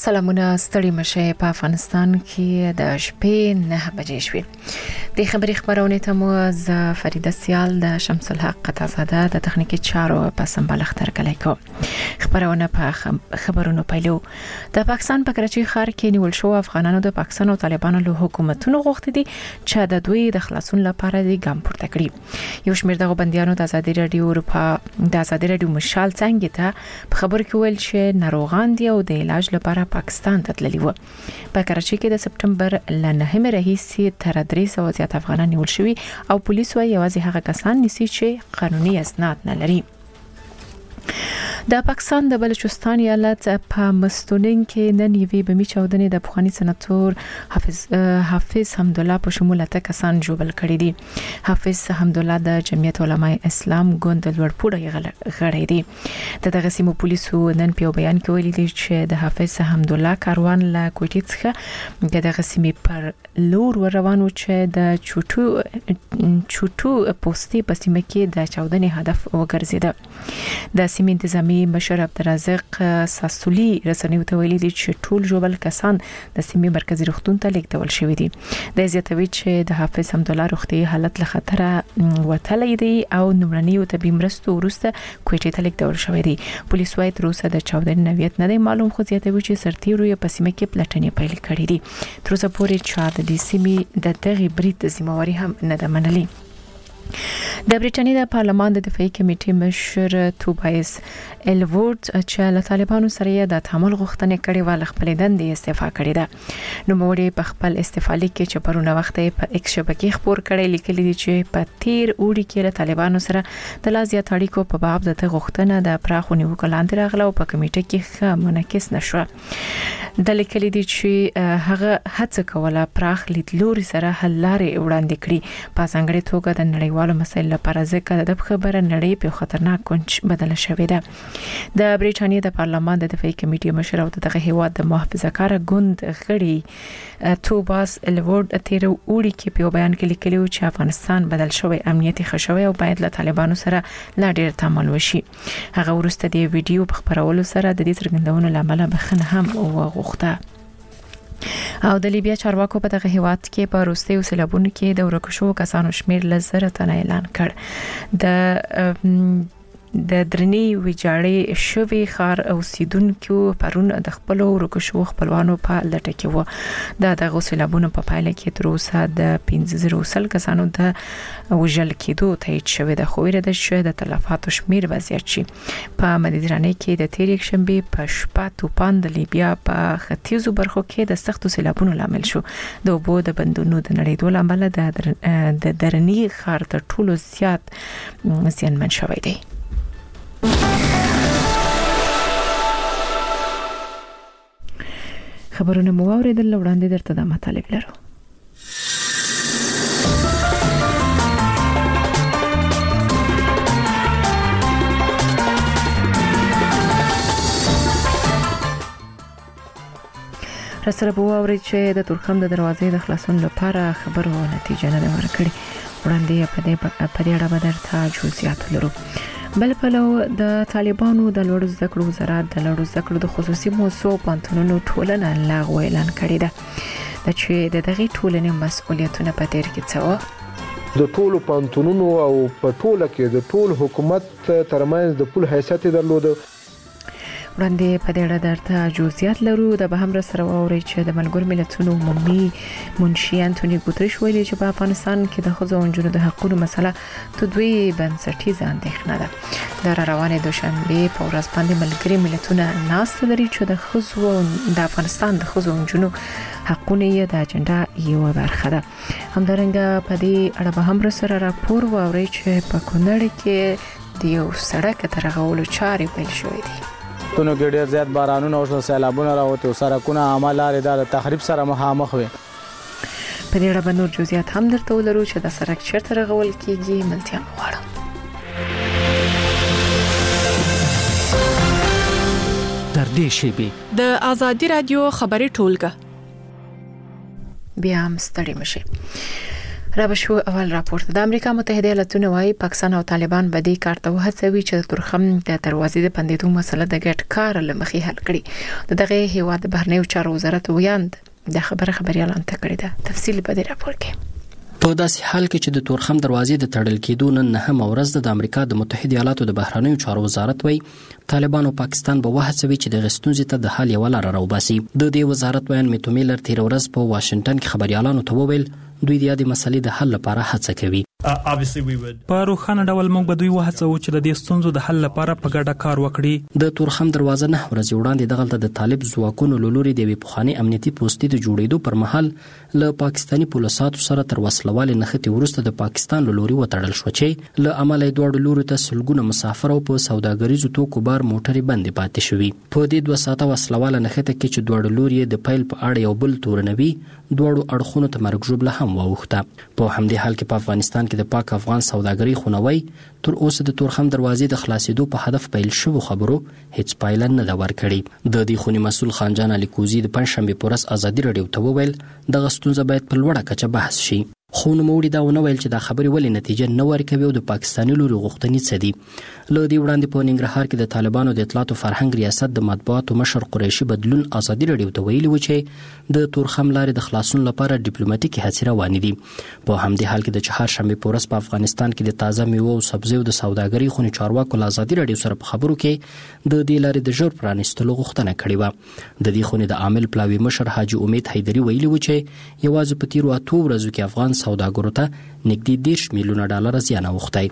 سلامونه ستړي مشه په افغانستان کې د شپې 9 بجې شوې د خبرونه ته مو ز فریده سیال د شمس الحق قطازاده د تخنیکی چارو په سمبال اختر کلی کو خبرونه په خبرونو پیلو د پاکستان په کراچي ښار کې نیول شو افغانانو د پاکستان او طالبانو له حکومتونو غوښتي دي چې د دوی د خلاصون لپاره د ګام پورته کړي یو شمېر دغه بنديانو د آزادي رادیو مشال څنګه ته په خبر کې ویل چې ناروغان دي او د علاج لپاره پاکستان ته تللی و په کراچي کې د سپټمبر لنهمه راهیسي تر 300 زیات افغانان نیول شوي او پولیسو یوازې هغه کسان نیسي چې قانوني اسناد نه لري د پاکستان د بلوچستان ایالت په مستونین کې نن یوې بمي چاودنې د افغاني سناتور حافظ حمدالله په شمول ته کسان جوړل کړي دي حافظ حمدالله د جمعیت علماء اسلام ګوند لوړپوړی غړی دی دغه سیمو پولیسو نن په بیان کې ویلي دي چې د حافظ حمدالله کاروان له کوټې څخه دغه سیمې پر لور روان و چې د چوټو پوسټي په سیمه کې د چاودنې هدف وګرځیده د سیمې انتظامی مشر عبدالرزاق ساسولي رسنیو ته ویلي دي چې ټول جوړل کسان د سیمې مرکزی روغتون ته لیږدول شوی دي د زیاتوي چې د حافظ حمدالله روغتي حالت له خطر وتلی دی او نمرنیو طبي مرستو ورسته کوټې ته لیږدول شوی دی پولیس وايي تر اوسه د چاودنې نویت نه دی معلوم خو زیاتوي چې سرتیرو یې په سیمه کې پلټنې پیل کړې دي تر اوسه پورې چې د دې سیمې د دغه برید ذمہواری هم نه ده منلې د بریټانیا د پارلمان د دفاعي کمیټې مشر توبایس الورد چې له طالبانو سره د تعامل غوښتنه کړې و خپل دندې استعفا کړې ده نو موږ په خپل استعفا لیک چې پرونه وخت په ایکس شبکې خبر کړي لیکلي دي چې په تیر اوړي کې له طالبانو سره د لازیا تاریخو په باب د غوښتنه د پراخونی وکړاندې راغله او په کمیټه کې ښه منعکس نشو د لیکلي دي چې هغه هڅه کوله پراخ لیدلوري سره حل لارې وړاندې کړي په څنګه توګه د نړیوالو مسایلو لپاره ځکه د خبره نړۍ په خطرناک کونج بدل شوې ده د بریټانیا د پارلمان د دفاعي کمیټې مشر او دغه هیواد د محافظه‌کار ګوند غړي توباس الورد تیر اوړي کې په بیان کې لیکلی و چې افغانستان بدل شوی امنیتي خښوي او باید له طالبانو سره لا ډیر تعامل وشي هغه ورسته د ویډیو په خبرولو سره د دې څرګندونو لامل بخنه هم وغوښته او د لیبیا چارواکو په دغه هیواد کې په روسي سیلابونو کې د ورکشو کسانو شمیر لزر تنه اعلان کړ د درنی ویجاړې شوی خار اوسیدونکو پرون د خپل ورکشو خپلوانو په لټه کې و دغه سیلابونو په پایله کې تر اوسه د 15 کسانو د وژل کېدو تایید شوی د خویره د شه د تلفاتو شمیر وضعیت شي په مدیترانه کې د تیر یک شنبه په شپه توپان د لیبیا په ختیځو برخو کې د سختو سیلابونو لامل شو د اوبو د بندونو د نړیدو لامل د درنی خار تر ټولو زیات زیانمن شوی دی خبرونه مو اوریدل وړاندې درته د مطالب لرو رسره بو اوري چې د ترخم د دروازې د خلاصون لپاره خبرو نتیجه نه ورکړي وړاندې په دې اړه به درته جزئیات لرو بل پلو د طالبانو د لوړو زده کړو وزارت د لوړو زده کړو د خصوصي موضوع پانتونونو ټولنه لغوه اعلان کړی ده چې د دغه ټولنې مسؤلیتونه په تیر کې څه د ټولو پانتونونو او په ټوله کې د ټول حکومت ترمنځ د پول حیثیت درلوده وړاندې په دې اړه درته جزئیات لرو د به هم سره واوري چې د ملګرو ملتونو عمومي منشي انټونی ګوتریش ویلي چې په افغانستان کې د ښځو او نجونو د حقوقو مسله ته دوی بنسټیزه اندېښنه ده د روانې دوشنبه په ورځ باندې ملګري ملتونه ناست لري چې د ښځو د افغانستان د ښځو او نجونو حقوقو یې د اجنډا یو برخه ده همدارنګه په دې اړه به هم سره راپور واوري چې په کونړ کې د یو سړک ترغولو چارې پیل شوې دي تونو کې ډېر زیات بارانونه او سیلابونه راوته او سرکونه عملاره د تخریب سره مخامخ وي په دې اړه نور جزئیات هم درته ولرو چې د سرک چیرته رغول کیږي ملتیا غواړم در دې شیبه د آزادی رادیو خبري ټولګه بیا هم ستړي مشه رابشو اول راپورټ د امریکا متحده ایالاتونو وايي پاکستان او طالبان به دې کار ته وهڅوي چې د تورخم د دروازې د بندیدو مسله د ګډ کار لمخې حل کړي. دغه هیواد د بهرنیو چارو وزارت ویاند د خبريال انته کړی ده. تفصیل په دې راپور کې. په داسې حال کې چې د تورخم دروازې د تړل کېدو نن نه ورځ د امریکا د متحده ایالاتو د بهرنیو چارو وزارت وایي طالبان او پاکستان به وهڅوي چې د غستونځ ته د حل یو لار راوباسي. د دې وزارت ویان میټو میلر تیر ورځ په واشنگټن کې خبريالانو ته وویل دوی د دې مسلې د حل لپاره هڅه کوي. په روښانه ډول موږ به دوی وهڅوو چې د دې ستونزو د حل لپاره په ګډه کار وکړي. د تورخم دروازه نه ورځ وړاندې دغلته د طالب ځواکونو لوري د پخوانی امنیتي پوسټي د جوړېدو پر مهال له پاکستانی پولیساتو سره تر وسلوال نښتې ورسته د پاکستان لوري وتړل شو چې له عمله دوه لوري ته سلګونه مسافر او په سوداګریزو توکو بار موټرې بندې پاتې شوې. په دې 2 ساعته وسلوال نښته کې چې دوه لوري د پیل په اړه یو بل تورنوي دوه اړخونو ته مرګ ژوبله هم واوښته. په همدې حال کې په افغانستان کې د پاک افغان سوداګرۍ خونوي تر اوسه د تورخم دروازې د خلاصېدو په هدف پیل شوو خبرو هیڅ پایله نه دا ورکړي. د دې خونی مسول خانجان علي کوزي د پنځشنبه پورس ازادي رادیو ته وویل د غستونځ باید په لوړه کچه بحث شي. خو نوموړي دا ونه ویل چې دا خبرې ولې نتیجه نه ورکوي او د پاکستاني لوري غوښتنې څه دي. له دې وړاندې په ننګرهار کې د طالبانو د اطلاعات او فرهنګ ریاست د مطبوعاتو مشر قریشي بدلون ازادي رادیو ته ویلي و چې د تورخم لارې د خلاصون لپاره ډیپلوماټیکي هڅې روانې دي. په همدې حال کې د چهارشنبه پورس په افغانستان کې د تازه میوه او سبزیو د سوداګرۍ خونې چارواکو له ازادي رادیو سره په خبرو کې د دې لارې د ژور پرانیستلو غوښتنه کړې و. د دې خونې د عامل پلاوي مشر حاجی امید حیدری ویلي و چې یوازې په تیرو 8 ورځو کې افغان سوداګرو ته نږدې 10 میلیونه ډالر زیان اوښتی.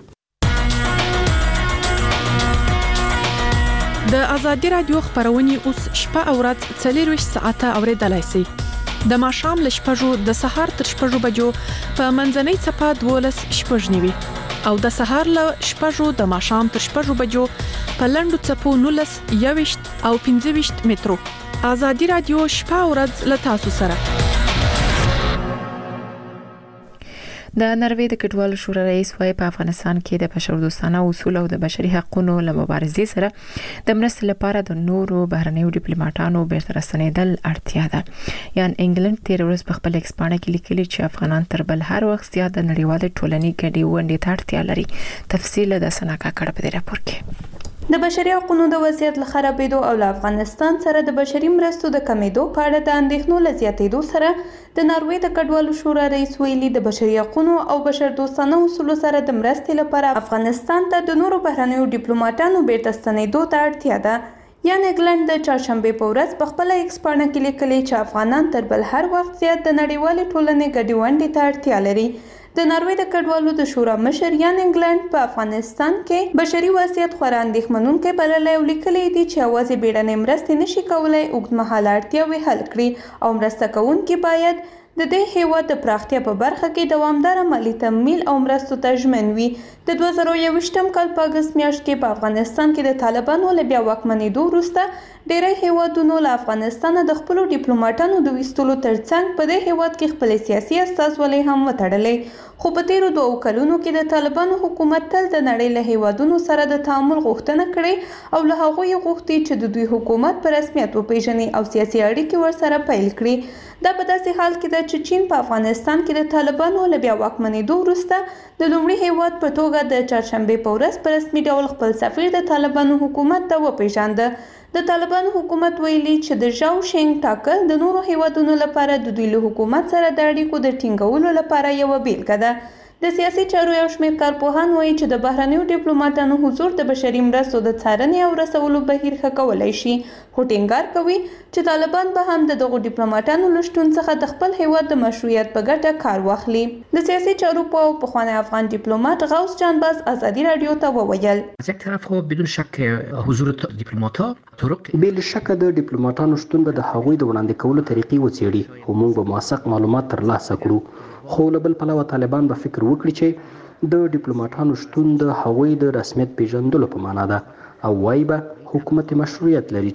د ازادي رادیو خبرونه اوس شپه او ورځ 24 ساعته اوریدلای شئ. د ماښام ل شپږو د سهار تر شپږو بجو په منځنۍ صفه 12:09 او د سهار ل شپږو د ماښام تر شپږو بجو په لنډو صفو 19 او 15 مترو. ازادي رادیو شپه او ورځ ل تاسو سره. د نروې د کډوالو شورا رئیس وايي په افغانستان کې د بشردوستانه اصول او د بشري حقوقو له مبارزې سره د مرستې لپاره د نورو بهرنیو ډیپلوماټانو بیرته راستنېدل اړتیا ده. یان انګلند تیر ورځ په خپل ایکسپانه کې لیکلي چې افغانان تر بل هر وخت زیات د نړیوال ټولنې ګډې ونډې ته اړتیا لري. تفصیل د سناکا کړه په دې راپور کې. د بشري حقوقو د وضعیت له خرابېدو او له افغانستان سره د بشري مرستو د کمیدو په اړه د اندېښنو له زیاتېدو سره د نروې د کډوالو شورا رئیس ویلي د بشري حقوقو او بشردوستانه اصولو سره د مرستې لپاره افغانستان ته د نورو بهرنیو ډیپلوماټانو بیرته ستنېدو ته اړتیا ده. یان انګلند د چهارشنبه په ورځ په خپل ایکسپانه کې لیکلي چې افغانان تر بل هر وخت زیات د نړیوال ټولنې ګډې ونډې ته اړتیا لري. د نروې د کډوالو د شورا مشر یان انګلند په افغانستان کې بشري وضعیت خورا اندېښمنونکی بللی او لیکلی دي چې یوازې بیړنۍ مرستې نشي کولای اوږدمهاله اړتیاوې حل کړي او مرسته کوونکي باید د دې هیواد د پراختیا په برخه کې دوامداره مالی تمویل او مرستو ته ژمن وي. د 2021 کال په اګست میاشت کې په افغانستان کې د طالبانو له بیا واکمنېدو وروسته ډېری هیوادونو له افغانستانه د خپلو ډیپلوماټانو د ویستلو ترڅنګ په دې هیواد کې خپلې سیاسي استازولۍ هم وتړلې. خو په تیرو 2 کلونو کې د طالبانو حکومت تل د نړۍ له هیوادونو سره د تعامل غوښتنه کړې او له هغوی غوښتي چې د دوی حکومت په رسمیت وپیژني او سیاسي اړیکې ورسره پیل کړي. دا په داسې حال کې ده چې چین په افغانستان کې د طالبانو له بیا واکمنېدو وروسته د لومړي هیواد په توګه د چهارشنبې په ورځ په رسمي ډول خپل سفیر د طالبانو حکومت ته وپیژانده. د طالبانو حکومت ویلي چې د ژاو شینګ ټاکل د نورو هیوادونو لپاره د دوی له حکومت سره د اړیکو د ټینګولو لپاره یوه بیلګه ده. د سیاسي چارو یو شمېر کارپوهان وایي چې د بهرنیو ډیپلوماټانو حضور د بشري مرستو د څارنې او رسولو بهیر ښه کولی شي. خو ټینګار کوي چې طالبان به هم د دغو ډیپلوماټانو له شتون څخه د خپل هیواد د مشروعیت په ګټه کار واخلي. د سیاسي چارو په پخوانی افغان ډیپلوماټ غوث جانباز ازادي رادیو ته وویل از یک طرف خو بدون شک حضور دیپلمات‌ها طرق بل شک د ډیپلوماټانو شتون به د هغوی د وړاندې کولو طریقې وڅېړي او موږ به موثق معلومات ترلاسه کړو. خو له بل پلوه طالبان به فکر وکړي چې د ډیپلوماټانو شتون د هغوی د رسمیت پیژندلو په معنا ده او وایي به حکومت مشروعیت لري چې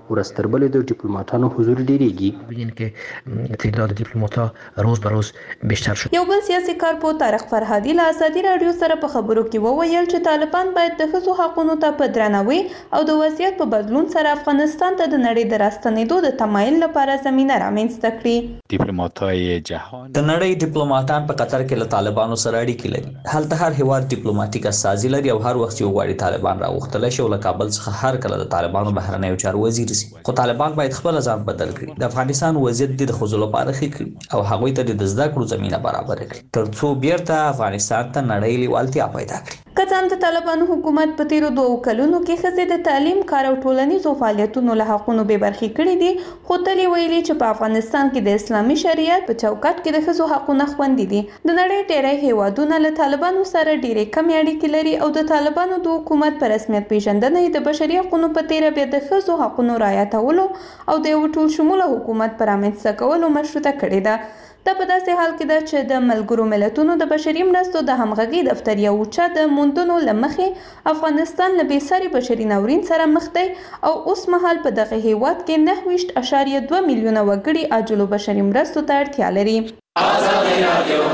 ورځ تر بلې د ډیپلوماټانو حضور ډیریږي. ببینید که تعداد دیپلمات‌ها روز به روز بیشتر شد. یو بل سیاسي کارپو طارق فرهادي له ازادي رادیو سره په خبرو کې وویل چې طالبان باید د ښځو حقونو ته په درناوي او د وضعیت په بدلون سره افغانستان ته د نړۍ د راستنېدو د تمایل لپاره زمینه رامنځته کړي. دیپلمات‌های جهان د نړۍ دیپلوماټان په قطر کې له طالبانو سره اړیکې لري. هلته هر هیواد دیپلوماټیک استازي لري او هر وخت یو غواړي طالبان راوختلی شي او له کابل څخه هر کله د طالبانو بهرنیو چارو وزیر شي. خو طالبان باید خپل ځان بدل کړي. د افغانستان وضعیت د ښځو لپاره ښه کړي او هغوی ته د زده کړو زمینه برابر کړي ترڅو بیرته افغانستان ته نړۍ لیوالتیا پیدا کړي. که څه هم د طالبانو حکومت په تیرو 2 کلونو کې ښځې د تعلیم، کار او ټولنیزو فعالیتونو له حقونو بې برخې کړي دي، خو تل یې ویلي چې په افغانستان کې د اسلامي شریعت په چوکاټ کې د ښځو حقونه خوندي دي. د نړۍ ډېری هیوادونه له طالبانو سره ډېرې کمې اړیکې لري او د طالبانو د حکومت په رسمیت پیژندنه یې د بشري حقونو په تیره بیا د ښځو حقونو رعایتولو او د یو ټول شموله حکومت په رامنځته کولو مشروطه کړې ده. دا په داسې حال کې ده چې د ملګرو ملتونو د بشري مرستو د همغږي دفتر یو اوچه د موندنو له مخې افغانستان له بېساري بشري ناورین سره مخ دی او اوس مهال په دغه هیواد کې 9.2 میلیونه وګړي عاجلو بشري مرستو ته اړتیا لري. ازادي رادیو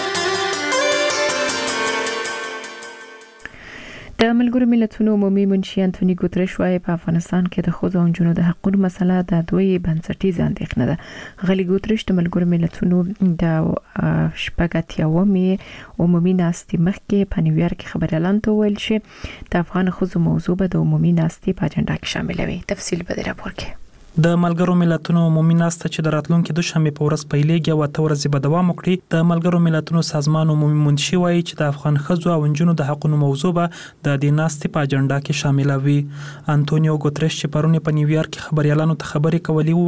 د ملګرو ملتونو عمومي منشي انټونی ګوتریش وايي په افغانستان کې د ښځو او نجونو د حقوقو مسله د دوی بنسټیزه اندېښنه ده. غلي ګوتریش د ملګرو ملتونو د شپږاتیاومې عمومي ناستې مخکې په نیویارک کې خبريالان ته ویل چې د افغان ښځو موضوع به د عمومي ناستې په اجنډا کې شاملوي. تفصیل به د راپور کې د ملګرو ملتونو عمومي ناسته چې د راتلونکو د شنبه په ورځ پیلېږي او 8 ورځې به دوام وکړي. د ملګرو ملتونو سازمان عمومي منشي وايي چې د افغان ښځو او نجونو د حقوقو موضوع به د دې ناستې په اجنډا کې شاملوي. انټونیو ګوتریش چې پرونه په نیویارک کې خبريالانو ته خبرې کولې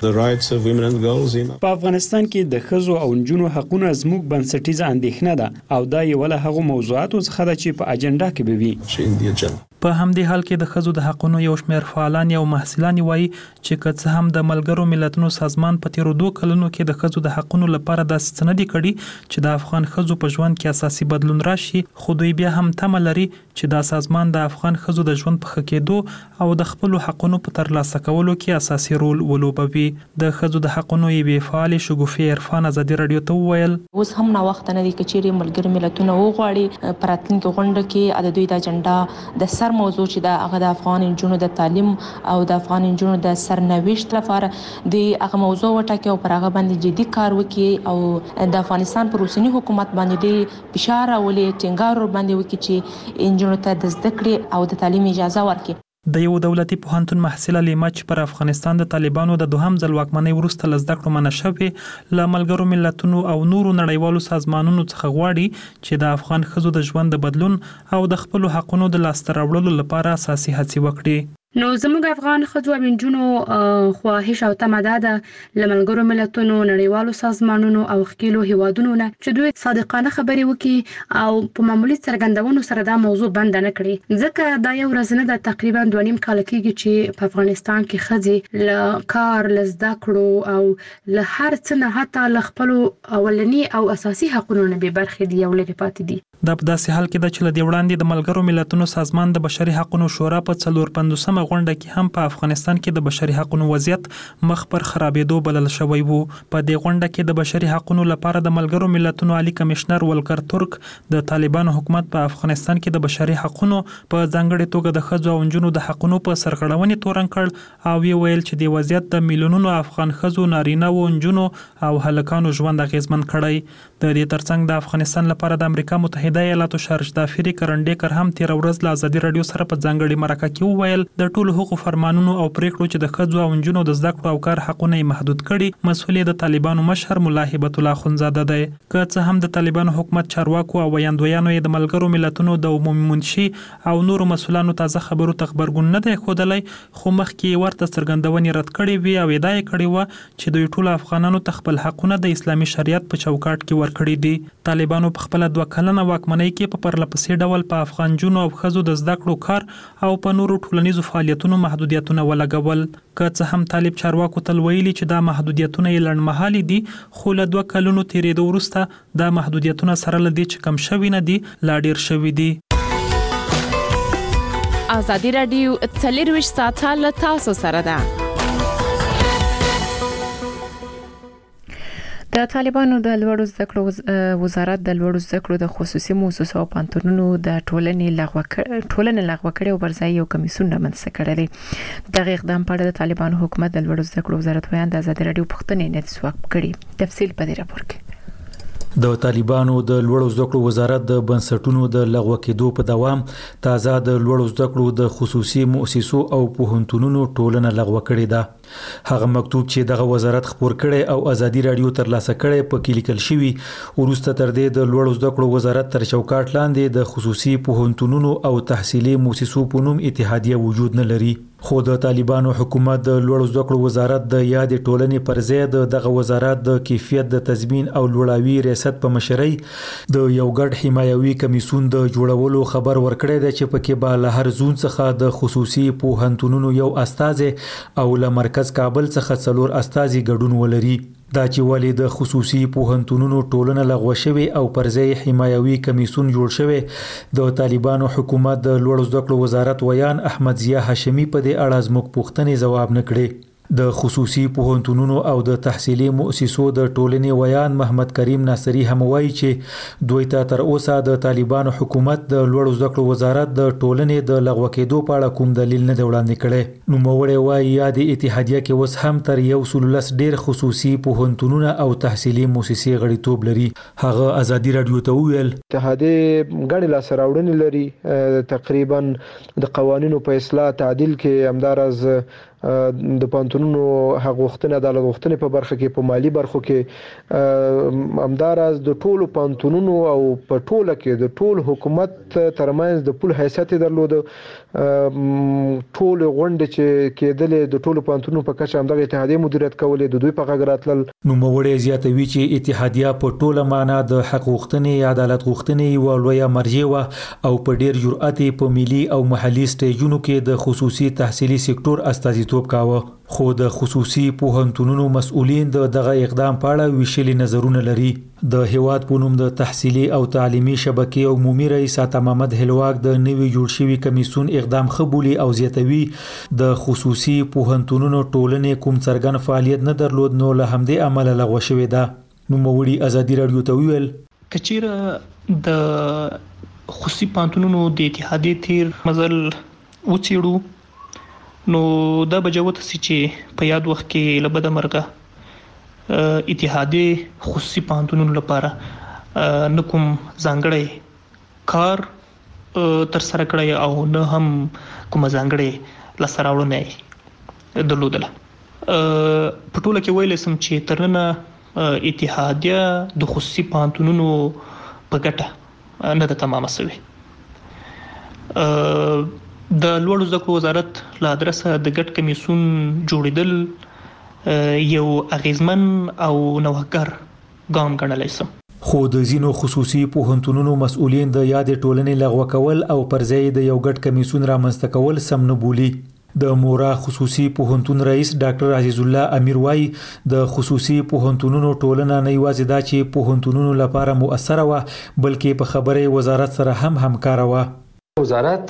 وویل په افغانستان کې د ښځو او نجونو حقوقونه زموږ بنسټیزه اندېښنه ده او دا یو له هغو موضوعاتو څخه ده چې په اجنډا کې به وي. په همدې حال کې د ښځو د حقوقو یو شمېر فعالان او محصلان وایي چې که څه هم د ملګرو ملتونو سازمان په تیرو 2 کلونو کې د ښځو د حقوقو لپاره داسې څه نه دي کړي چې د افغان ښځو په ژوند کې اساسي بدلون راشي، خو دوی بیا هم تمه لري چې دا سازمان د افغان ښځو د ژوند په ښه کېدو او د خپل حقوقو په ترلاسه کولو کې اساسي رول ولوبوي. د ښځو د حقوقو یې فعال شګوفي عرفان ازادي رادیو ته وویل اوس هم نا وخت نه دي چې ملګرو ملتونو وغواړي پراتلونکو غونډه کې د دوی د اجنډا د سر موضوع چې د هغه د افغان نجونو د تعلیم او د افغان نجونو د سرنوشت لپاره د هغه موضوع وټاکي او پر هغه باندې جدي کار وکړي او د افغانستان پر اوسنی حکومت باندې فشار او ټینګار باندې وکړي چې نجونو ته د زده کړې او د تعلیم اجازه ورکړي. د یو دولتي پوهنتون محصله لیما چې پر افغانستان د طالبانو د دوهم ځل واکمنۍ وروسته له زده کړو منع شوې له ملګرو ملتونو او نورو نړیوالو سازمانونو څخه غواړي چې د افغان ښځو د ژوند د بدلون او د خپل حقوقو د لاسته راوړلو لپاره اساسي هڅې وکړي. نو زموږ افغان ښځو او نجونو خواهش او تمه ده له ملګرو ملتونو نړیوالو سازمانونو او خپلو هیوادونو نه چې دوی صادقانه خبرې وکړي او په معمولی څرګندونو سره دا موضوع بند نه کړي، ځکه دا یو ورځ نه ده تقریبا 2.5 کال کېږي چې په افغانستان کې ښځې له کار، له زده کړو او له هر څه نه حتی له خپل اولنی او اساسي حقوقو نه بې برخې دي او لرې پاتې دي. دا په داسې حال کې ده چې لدې وړاندې د ملګرو ملتونو سازمان د بشري حقوقو شورا په 450مه غونډه کې هم په افغانستان کې د بشري حقوقو وضعیت مخ پر خرابېدو بلل شوی وو. په دې غونډه کې د بشري حقوقو لپاره د ملګرو ملتونو عالی کمشنر ولکر ترک د طالبانو حکومت په افغانستان کې د بشري حقوقو په ځانګړي توګه د ښځو او نجونو د حقوقو په سرغړونې تورن کړ او ویل چې د وضعیت د میلیونونو افغان ښځو، نارینه او نجونو او هلکانو ژوند اغیزمن کړی. د دې ترڅنګ د افغانستان لپاره د امریکا متحده ایالاتو شارجدافری کرنډیکر هم تیر ورځ له ازادي رادیو سره په ځانګړي مرکه کې وویل د ټولو حقوقو فرمانونو او پریکړو چې د ښځو او نجونو د زده کړو او کار حقونه یې محدود کړي مسؤل د طالبانو مشر ملا هبت الله خنزاده دی. که څه هم د طالبانو حکومت چارواکو او ویاندویانو یې د ملګرو ملتونو د عمومي منشي او نورو مسؤلانو تازه خبرو ته خبرګون نه دی ښودلی، خو مخکې ورته څرګندونې رد کړې وي او ادعا یې کړې وه چې دوی ټول افغانانو ته خپل حقونه د اسلامي شریعت په چوکاټ کې ورکړي دي. طالبانو په خپل 2 کلنه واکمنۍ کې په پرلپسې ډول په افغان جنو او ښځو د زده کړو، کار او په نورو ټولنیزو فعالیتونو محدودیتونه ولګول. که څه هم طالب چارواکو تل ویلي چې دا محدودیتونه یې لنډمهالي دي، خو له 2 کلونو تیرېدو وروسته دا محدودیتونه سره له دې چې کم شوي نه دي لا ډیر شوي دي. ازادي رادیو 24 ساعته له تاسو سره ده. د طالبانو د لوړو زده کړو وزارت د لوړو زده کړو د خصوصي مؤسسو او پانتونونو د ټولنې لغوه کړې او برځای یو کمیسیون رامنځته کړی دی. د اقدام په اړه د طالبانو حکومت د لوړو زده کړو وزارت ویان د ازادي راډیو پوښتنې نه ځواب کړي. تفصیل په دې راپور کې. د طالبانو د لوړو زده کړو وزارت د بنسټونو د لغوه کېدو په دوام تازه د لوړو زده کړو د خصوصي مؤسسو او پوهنتونونو ټولنه لغوه کړې ده. هغه مکتوب چې دغه وزارت خپور کړي او ازادي رادیو ترلاسه کړي په کې لیکل شوی ورسته تر دې د لوړو زده کړو وزارت تر چوکاټ لاندې د خصوصي پوهنتونونو او تحصیلي مؤسسو په نوم اتحادیه وجود نه لري. خو د طالبانو حکومت د لوړو زده کړو وزارت د یاد ټولنې پر ځای دغه وزارت د کیفیت د تضمین او لوړاوي ریاست په مشرۍ د یو ګډ حمایوي کمیسیون د جوړولو خبر ورکړی دی چې پکې به له هر زون څخه د خصوصي پوهنتونونو یو استازي او له مرکز کابل څخه 4 استازي ګډون ولري. دا چې ولې د خصوصي پوهنتونونو ټولنه لغوه شوی او پر ځای حمایوي کمیسیون جوړ شوی د طالبانو حکومت د لوړو زده کړو وزارت ویان احمد ضیا هاشمي په دې اړه زموږ پوښتنې ځواب نه کړي. د خصوصي پوهنتونونو او د تحصیلي مؤسسو د ټولنې ویان محمد کریم ناصری هم وایي چې دوی ته تر اوسه د طالبانو حکومت د لوړو زده کړو وزارت د ټولنې د لغوه کېدو په اړه کوم دلیل نه دی وړاندې کړی. نوموړی وایي یاد اتحادیه کې اوس هم تر 110 ډیر خصوصي پوهنتونونه او تحصیلي مؤسسې غړیتوب لري. هغه ازادي رادیو ته وویل اتحادیه غړي لا سراوړنې لري تقریبا د قوانینو په اصلاح تعدیل کې همدارز د پانتونونو حق غوښتنه د عدالت غوښتنې په برخه کې په مالی برخو کې همدارز د ټولو پانتونونو او په ټوله کې د ټول حکومت ترمنځ د پول حیثیت درلود. ټول غونډه چې کېدلې د ټولو پانتونونو په کچه همدغه اتحادیه مدیریت کولې د دوی په غږ راتلل. نوموړی زیاتوي چې اتحادیه په ټوله معنا د حق غوښتنې عدالت غوښتنې یو لویه مرجع و او په ډیر جرأت په ملي او محلي سټیجونو کې د خصوصي تحصیلي سکتور استازي خو د خصوصي پوهنتونونو مسؤلین دغه اقدام په اړه ویشلي نظرونه لري. د هیواد په نوم د تحصیلي او تعلیمي شبکې عمومي رئیس عطا محمد هلواک د نوي جوړ شوي کمیسیون اقدام خبولي او زیاتوي د خصوصي پوهنتونونو ټولنې کوم څرګند فعالیت نه درلود نو له همدې عمله لغوه شوې ده. نوموړي ازادي رادیو ته وویل کچیره د خصوصي پوهنتونونو د اتحادیې تیر مزل وڅېړو نو دا بجوت سي چې په یاد وخت کې لبد مرګه اتحادیه خصوصي پوهنتونونو لپاره نکوم ځانګړی کار تر سره کړی او نه هم کوم ځانګړی لسراوړنه درلودله. په ټوله کې ویل سم چې ترنه اتحادیه د خصوصي پوهنتونونو په ګټه نه ده تمامه شوې. د لوړو زده کړو وزارت له ادرسه د ګډ کمیسیون جوړیدل یو اغیزمن او نوښتګر ګام ګڼلی شم. خو د ځینو خصوصي پوهنتونونو مسؤلین د یاد ټولنې لغوه کول او پر ځای د یو ګډ کمیسیون رامنځته کول سم نه بولي. د مورا خصوصي پوهنتون رئیس ډاکټر عزیز الله امیر وای د خصوصي پوهنتونونو ټولنه نه یوازې دا چې پوهنتونونو لپاره مؤثره و بلکې په خبرې وزارت سره هم همکار و. وزارت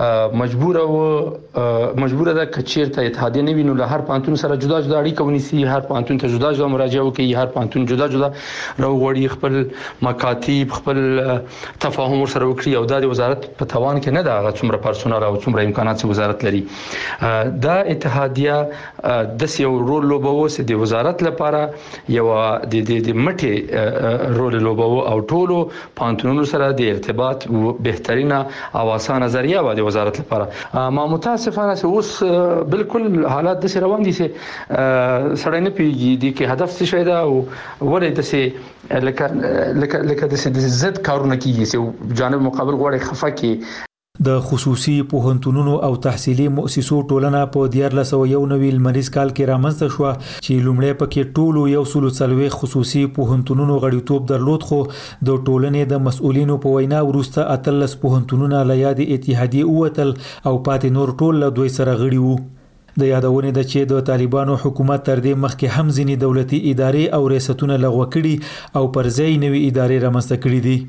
مجبوره ده کچیرته اتحادیه نه ویني له هر پانتون سره جدا جدا اړیکه ونیسي هر پانتون ته جدا جدا مراجعه وکړي هر پانتون جدا جدا راوړي خپل مکاتب خپل تفاهم سره وکړي او د وزارت په توان کې نه ده څومره پرسونل او څومره امکانات چې وزارت لري. دا اتحادیه د یو رول لوبوي چې د وزارت لپاره یو د مټي رول لوبوي او ټولو پانتونونو سره د ارتباط بهترینه او اسانه ذریعہ و د وزارت لپاره. ما متاسفانه اوس بالکل حالات د روان دي چې سړی نه پیږي د کې هدف څه شي دا او ولې د سه لکه د زد کارونه کیږي چې جانب مقابل غوړي خفه کی. د خصوصي پوهنتونونو او تحصیلي مؤسسو ټولنه په 1991 لمریز کال کې رامنځته شو چې لومړی پکې ټولو 140 خصوصي پوهنتونونو غړیتوب درلود خو د ټولنې د مسؤلینو په وینا وروسته 13 پوهنتونونه له یاد اتحادیه ووتل او پاتې نور ټول له دوی سره غړي وو. د یادونې د چې د طالبانو حکومت تر دې مخکې هم ځینې دولتي ادارې او ریاستونه لغوه کړي او پر ځای نوې ادارې رامنځته کړي دي.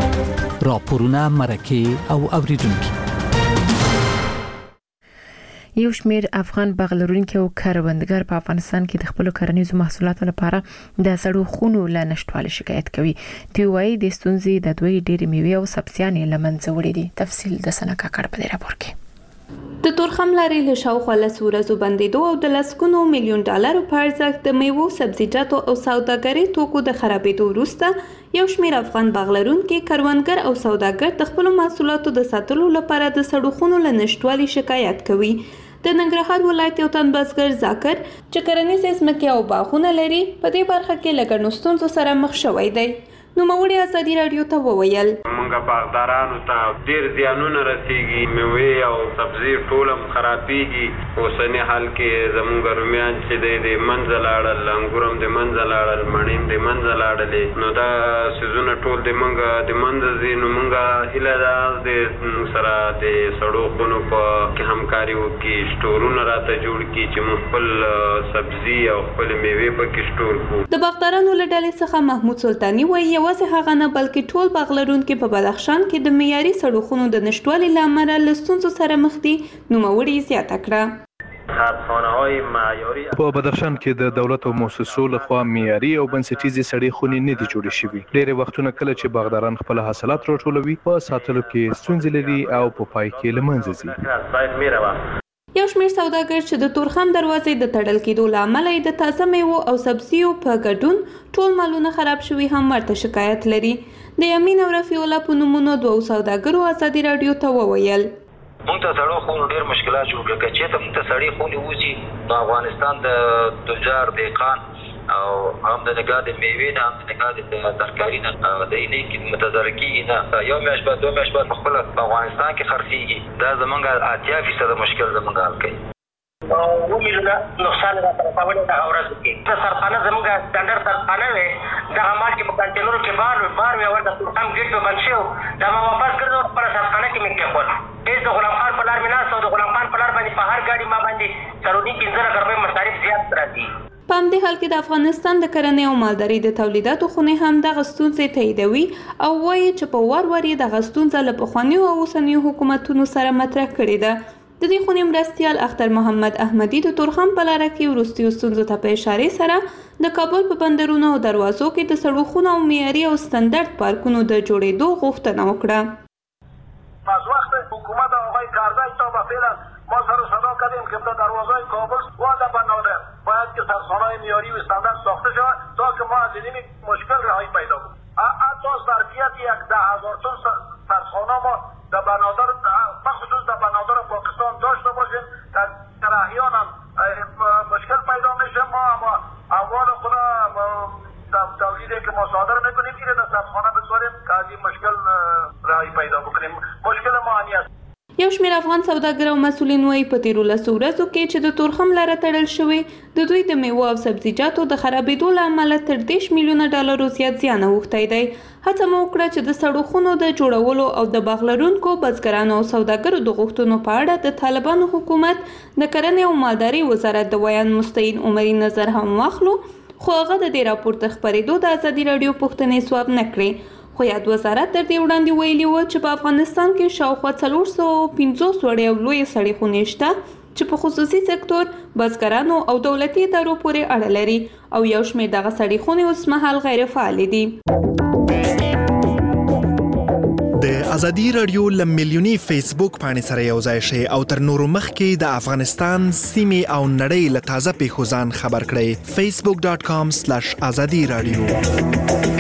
راپورونه مرکه او اوریدونکو یو شمېر افغان باغلرونکو او کروندګر په افغانستان کې د خپل کرنیزو محصولاتو لپاره د سړو خونو له نشټوالي شکایت کوي. دوی وايي د ستونزې د دوی ډېری میوې او سبزیانې له منځه وړي دي. تفصیل د سنه کاکړ په دې راپور کې. د تورخم لارې له شاوخوا 10 ورځو بندېدو او د لسګونو میلیون ډالرو په ارزښت د میوو، سبزیجاتو او سوداګرۍ توکو د خرابېدو وروسته یو شمېر افغان باغلرونکي، کروندګر او سوداګر د خپلو محصولاتو د ساتلو لپاره د سړو خونو له نشټوالي شکایت کوي. د ننګرهار ولایت یو تن بزګر ذاکر چې کرنیزې ځمکې او باغونه لري په دې برخه کې له ګڼو ستونزو سره مخ شوی دی. نوموړي ازادي رادیو ته وویل موږ باغدارانو ته ډېر زیانونه رسیږي، میوې او سبزي ټول هم خرابېږي. اوسني حال کې زموږ رومیان چې دی د منځه لاړل، انګور هم د منځه لاړل، مڼې هم د منځه لاړلې. نو دا سیزونه ټول د موږ د منځه ځي. نو موږ هیله ده د سره د سړو خونو په کې همکاري وکړي، سټورونه راته جوړ کړي چې موږ خپل سبزي او خپل میوې پکې سټور کړو. د باغدارانو له ډلې څخه محمود سلطاني وایي یوازې هغه نه بلکې ټول باغلرونکي په بدخشان کې د معیاري سړو خونو د نشټوالي له امله له ستونزو سره مخ دي. نوموړي زیاته کړه په بدخشان کې د دولت او مؤسسو لخوا معیاري او بنسټیزې سړې خونې نه دي جوړې شوي. ډېر وختونه کله چې باغداران خپل حاصلات راټولوي په ساتلو کې ستونزې لري او په پای کې له منځه ځي. یو شمېر سوداګر چې د تورخم دروازې د تړل کېدو له امله د تازه میوو او سبزیو په ګډون ټول مالونه خراب شوي هم ورته شکایت لري. د یمین او رفیع الله په نومونو دوه سوداګرو ازادي رادیو ته وویل مونږ ته سړو خونو ډېر مشکلات جوړ کړل. چې ته مونږ ته سړې خونې وځي نو افغانستان د تجار دهقان او هم د نگاه د میوې نه، هم د نگاه د ترکاري نه د اینې کې متضرر نه یو میاشت بعد 2 میاشت بعد خپل په افغانستان کې خرڅېږي. دا زمونږ 80% مشکل زمونږ حل کوي. و میلیونه نقصان راته رسولی دغه ورځو کې. د سرخانه زمونږ سټنډرډ سرخانه وی دغه مال چې په کنټینرو کې بار وی اول د تورخم ګیټ په بند شو دا ما واپس کړو خپله سرخانه کې مې کېښول. هېڅ د غلام خان په لار مې ناست او د غلام خان په لار باندې په هر ګاډي ما باندې 15 روپۍ مصارف زیات راځي. په همدې حال کې د افغانستان د کرنې او مالدارۍ د تولیداتو خونې هم دغه ستونزې تاییدوي او وایي چې په وار یې دغه ستونزه له پخوانیو او اوسنیو حکومتونو سره مطرح کړې ده. د دې خونې مرستیال اختر محمد احمدي د تورخم په لاره کې وروستیو ستونزو ته په اشارې سره د کابل په بندرونو او دروازو کې د سړو خونو او معیاري او ستندرد پارکونو د جوړېدو غوښتنه وکړه. از وقت حکومت آقای کارزای تا به فعلا ما سر صدا کردیم که دروازهای کابل و در بنادر باید که سرخانه‌های معیاری و استاندارد ساخته شود تا که ما از این مشکل رهایی پیدا کنیم. حتی ظرفیت 10,000 تن سرخانه ما در بنادر بخصوص در بنادر پاکستان داشته باشیم. در احیان هم مشکل پیدا میشه. ما اموال خود تولیدی که ما صادر میکنیم اینه در سرخانه بسپاریم که از این مشکل رهایی پیدا بکنیم. مشکل ما همین است. یو شمېر افغان سوداګر او مسؤلین وایي په تیرو 10 ورځو کې چې د تورخم لاره تړل شوې د دوی د میوو او سبزیجاتو د خرابېدو له امله تر 10 میلیونه ډالرو زیات زیان اوښتی دی. هڅه مو وکړه چې د سړو خونو د جوړولو او د باغلرونکو، بزګرانو او سوداګرو د غوښتنو په اړه د طالبانو حکومت د کرنې او مالدارۍ وزارت د ویان مستعین عمري نظر هم واخلو، خو هغه د دې راپور ته خپرېدو د ازادي راډیو پوښتنې ځواب نه کړې. خو یاد وزارت تر دې وړاندې ویلي و چې په افغانستان کې شاوخوا 450 وړې او لویې سړې خونې شته چې په خصوصي سکتور، بزګرانو او دولتي ادارو پورې اړه لري او یو شمېر دغه سړې خونې اوس مهال غیر فعال دي. د ازادي رادیو ل میلیوني فیسبوک باندې سره یو ځای شئ او تر نورو مخکې د افغانستان سیمې او نړۍ له تازه پیښو ځان خبر کړئ. facebook.com/azadi radio.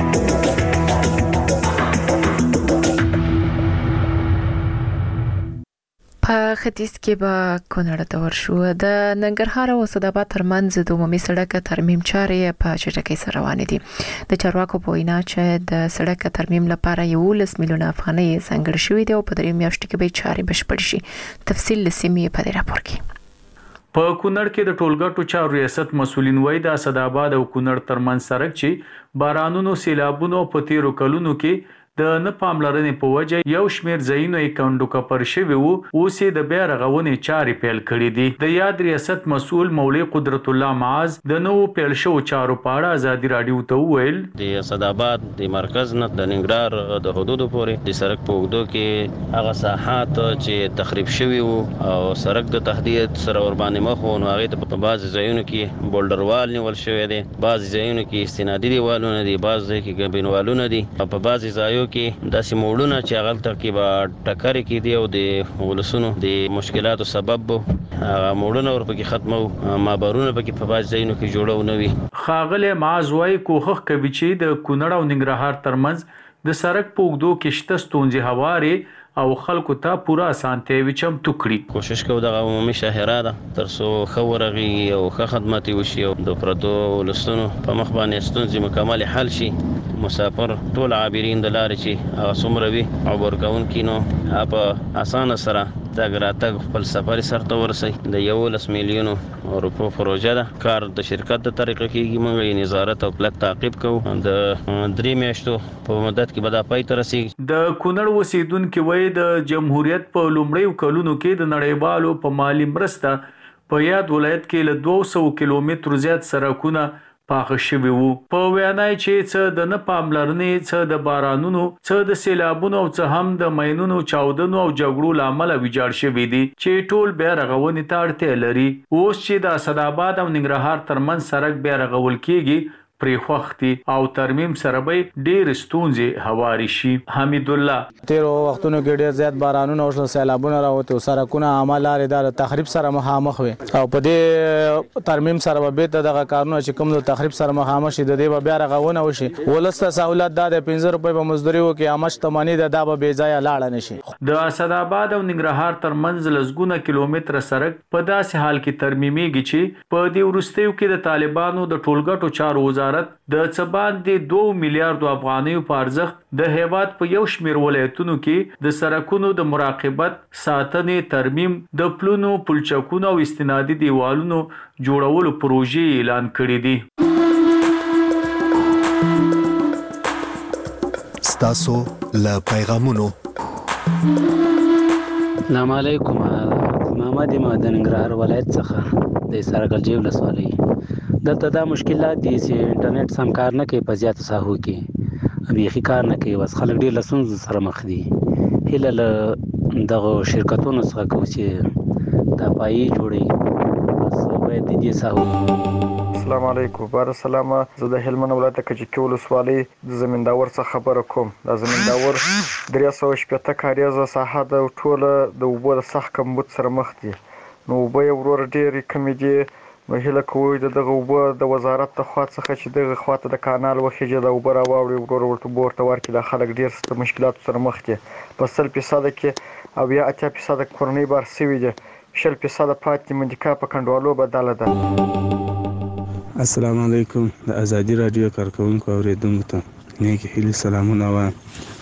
په ختیځ کې به کونړ ته ورشو. د ننګرهار او اسداباد ترمنځ د عمومي سړک ترمیم چارې په چټکۍ سره روانې دي. د چارواکو په وینا چې د سړک ترمیم لپاره 11 میلیونه افغانۍ ځانګړې شوې دي او په 3 میاشتو کې به چارې بشپړ شي. تفصیل لسیمې په دې راپور کې. په کونړ کې د ټولګټو چارو ریاست مسولین وایي د اسداباد او کونړ ترمنځ سړک چې بارانونو، سیلابونو په تیرو کلونو کې د نه پاملرنې په وجه یو شمېر ځایونه یې کندوکپر شوي وو، اوس یې د بیا رغونې چارې پیل کړي دي. د یاد ریاست مسؤل مولوي قدرت الله معاذ د نوو پیل شوو چارو په اړه ازادي راډیو ته وویل: د اسداباد د مرکز نه د ننګرهار د حدودو پورې د سړک په اوږدو کې هغه ساحات چې تخریب شوي وو او سړک د تهدید سره ورباندې مخ وو، نو هغې ته په بعضې ځایونو کې بولډر وال نیول شوی دی، بعضې ځایونو کې استنادي دیوالونه دي، بعض ځای کې ګبین والونه دي، او په بعضې ځایو کې داسې موړونه چې هغلته کې به ټکرې کېدي او د ولسونو د مشکلاتو سبب به هغه موړونه ورپکې ختمو، مابرونه پکې په بعضې ځایونو کې جوړو نه وي. ښاغلی معاذ وایي کوښښ کوي چې د کونړ او ننګرهار ترمنځ د سړک په اوږدو کې شته ستونزې هوارې او خلکو ته پوره اسانتیاوې چمتو کړي. کوشش کوو دغه عمومي شاهرا ده تر څو ښه ورغېږي او ښه خدمت وشي او د پردو ولسونو په مخ باندې ستونزې مکمل حل شي. مسافر ټول عابرین د لارې چې هغه څومره وي عبور کوونکي نو په اسانه سره تګ راتګ خپل سفر سرته ورسوي. د 11 میلیونو روپو پروژه ده، کار د شرکت د طریقه کېږي، موږ یې نظارت او کلک تعقیب کوو. د 3 میاشتو په مدت کې به دا پای ته رسېږي. د کونړ اوسېدونکي وایي د جمهوریت په لومړیو کلونو کې د نړیوالو په مالي مرسته په یاد ولایت کې له 200 کیلومترو زیات سړکونه پاخه شوي وو. په وینا یې چې څه د نه پاملرنې، څه د بارانونو، څه د سیلابونو او څه هم د ماینونو، چاودنو او جګړو له امله ویجاړ شوي دي چې ټول بیا رغونې ته اړتیا لري. اوس چې د اسداباد او ننګرهار ترمنځ سړک بیا رغول کېږي، پرې خوښ دي او ترمیم سره به ډېرې ستونزې هوارې شي. حمید الله: تیرو وختونو کې ډېر زیات بارانونه او سیلابونه راوته او سړکونه عامه لارې د تخریب سره مخامخ وي او په دې ترمیم سره به بیرته دغه کارونه چې کوم د تخریب سره مخامخ شي د دې به بیا رغونه وشي. ولس ته سہولت دا د 15 روپۍ په مزدوري وکړي، عامه شتمني دا به بې ځایه لاړه نشي. د اسداباد او ننګرهار ترمنځ لسګونه کیلومتره سړک په داسې حال کې ترمیمېږي چې په دې وروستیو کې د طالبانو د ټولګټو چارو وزارت د څه باندې 2 میلیارډ افغانیو په ارزښت د هیواد په یو شمېر ولایتونو کې د سړکونو د مراقبت، ساتنې، ترمیم، د پلونو، پلچکونو او استنادي دیوالونو جوړولو پروژې اعلان کړې دي. ستاسو له پیغامونو. السلام علیکم. محمد امام د ننګرهار ولایت څخه د سرګلجی ولسوالۍ. دلته دا مشکلات دي چې انټرنیټ سم کار نه کوي په زیاتو ساحو کې، بیخي کار نه کوي، بس خلک ډېر له ستونزو سره مخ دي. هیله له دغه شرکتونو څخه کوو چې دا پایې جوړوي، بس باید د دې ساحو. السلام علیکم. بار سلامه. زه د هلمند ولایت کجکي ولسوالۍ د زمینداور څخه خبره کوم. د زمینداور 380 کاریزه ساحه د ټوله د اوبو د سخت کمبود سره مخ دي. نو اوبه یې ورور ډېرې کمې دي. نو هیله کوو د دغه اوبه د وزارت د خوا څخه چې دغه خواته د کانال وخیږي د اوبه راواوړي، ورور ورته اوبه ورته ورکړي. دا خلک ډېر مشکلاتو سره مخ دي. په 100% کې او یا 80% کورنۍ بار سوي دي، 20% پاتې منطقه په کنډوالو بدله ده. السلام علیکم. د ازادي راډیو کارکونکو اوریدونکو ته نیک هیلې سلامونه وایم.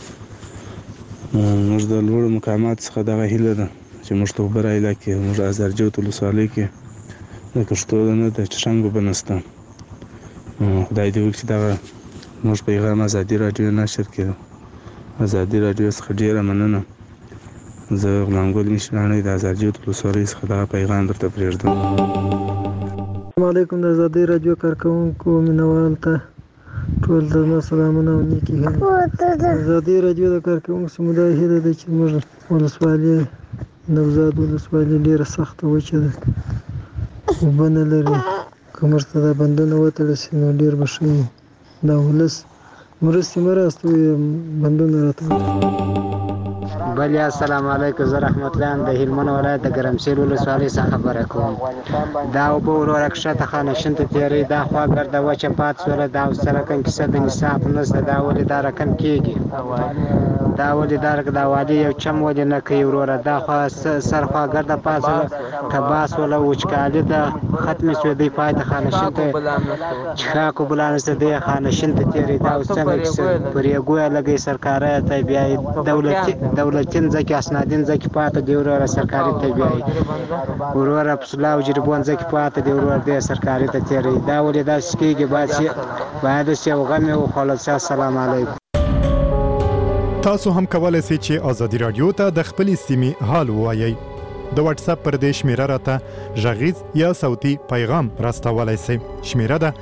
موږ د لوړو مقامات څخه دغه هیله ده چې موږ ته اوبه راایله کړي. موږ ازارجوت ولسوالۍ کې د کښتو نه د چشنګ اوبه نشته. خدای دې وکړي چې دغه موږ پیغام ازادي راډیو نشر کړي. ازادي راډیو څخه ډېره مننه. زه غلام ګل مشرانۍ د ازارجوت ولسوالۍ څخه دغه پیغام درته پرېږدم. السلام علیکم. د ازادي راډیو کارکونکو مینوال ته ټول زما سلامونه او نیکې هیلې. ازادي راډیو د کارکونکو سمودای هیله ده چې موږ ولسوالۍ نوزاد ولسوالۍ ډېره سخته وچه ده، اوبه نه لري. که موږ ته دا بندونه وتړل شي نو ډېر به ښه وي. دا ولس مرستې مه راستوي، بندونه راته. بله السلام علیکم. زه رحمت الله د هلمند ولایت د ګرمسیر ولسوالۍ څخه خبره کوم. دا اوبه وروره کښته خانشین ته تېروي، دا خوا ګرده وچه پاتې شوله. دا اوس سرکن کیسه د نصاب نشته. دا ولې دا رقم کېږي؟ دا ولې دا والي یو چم ولې نه کوي وروره؟ دا خوا سرخوا ګرده پاتې شوله، کباس وله وچکالي ده ختمې شوې. دوی پای ته خانشین ته چښاک اوبه لا نشته، دی خانشین ته تېروي. دا اوس څنګه کیسه پر یګویه لګوي سرکاره ته، بیا یې دولتي ځکه اسنادین ځکه پاتې دی وروره سرکاري ته بیایي. وروره پسلا او جریبون ځکه پاتې دی وروره دی سرکاري ته تېروي. دا ولې داسې کېږي؟ باید چې یو غم یې وخوړل شي. السلام علیکم. تاسو هم کولای شئ چې ازادي رادیو ته د خپلې سیمې حال ووایئ. د واتس اپ پر دې شمیره راته غږیز یا صوتي پیغام راستولای شئ. شمیره ده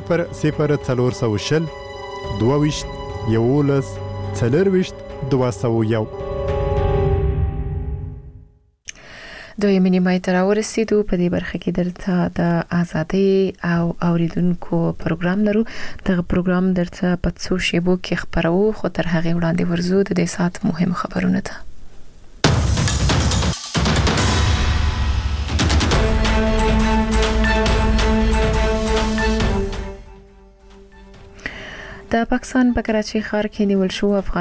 00420 22 11 4 201. دویمه نیمه ته راورسېدو. په دې برخه کې درته د ازادۍ او اوریدونکو پروګرام لرو. دغه پروګرام درته په څو شیبو کې خبرو، خو تر هغه وړاندې ورزو د دې سات مهم خبرونه ته. د پاکستان په کراچۍ ښار کې نیول شو افغان